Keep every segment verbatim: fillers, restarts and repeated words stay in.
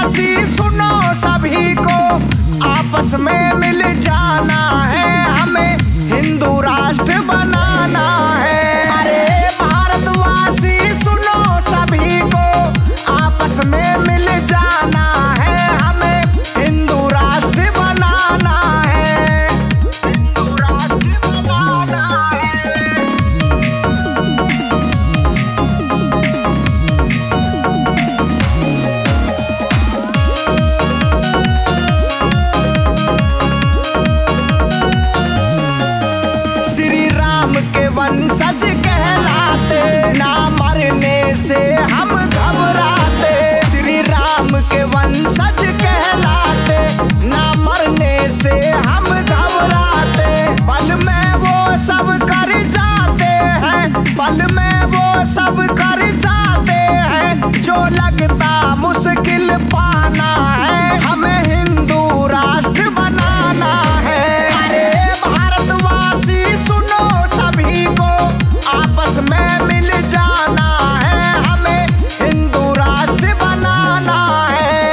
भारतवासी सुनो सभी को आपस में मिल जाना है, हमें हिंदू राष्ट्र बनाना है। अरे भारतवासी सुनो सभी को आपस में मिल जाना है, हमें हिंदू राष्ट्र बनाना है, हिंदू राष्ट्र बनाना है। श्री राम के वंशज कहलाते, ना मरने से हम घबराते। श्री राम के वंशज कहलाते, ना मरने से हम घबराते। पल में वो सब कर जाते हैं, पल में वो सब कर जाते हैं, जो लगता मुश्किल पाना है, हमें हिंदू राष्ट्र बनाना है। अरे भारतवासी सुनो सभी को आपस में मिल जाना है, हमें हिंदू राष्ट्र बनाना है।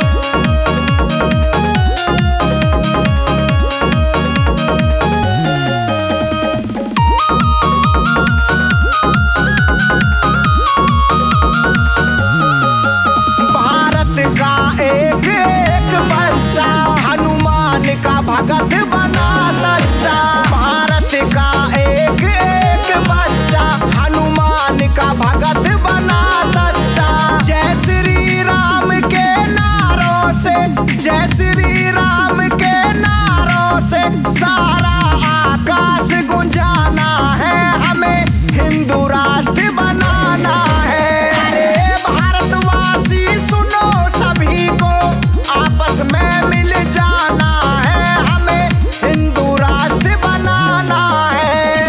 भारत का एक एक बच्चा हनुमान का भगत बना सच्चा। भारत का एक एक बच्चा हनुमान का भगत बना सच्चा। जय श्री राम के नारों से, जय श्री राम के नारों से सारा आकाश गुंजाना है, हमें हिंदू राष्ट्र बनाना है। अरे भारतवासी सुनो सभी को आपस में मिल जाना है, हमें हिंदू राष्ट्र बनाना है।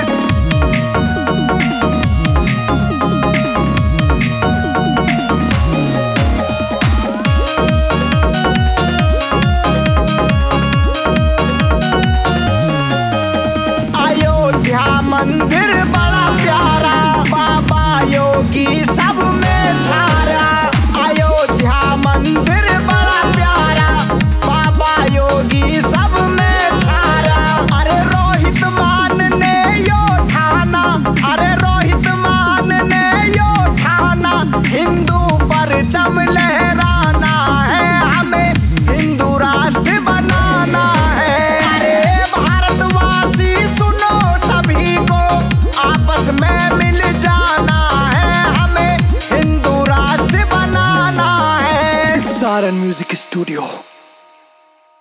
अयोध्या मंदिर बड़ा प्यारा, बाबा योगी सब में छाया। अयोध्या मंदिर बड़ा प्यारा, बाबा योगी सब में छाया। अरे रोहित मान ने यो ठाना, अरे रोहित मान ने यो ठाना, हिंदू परचम लहराना है, हमें हिंदू राष्ट्र बनाना है। अरे भारतवासी सुनो सभी को आपस में मिल जाना है, हमें हिंदू राष्ट्र बनाना है। Saran Music Studio.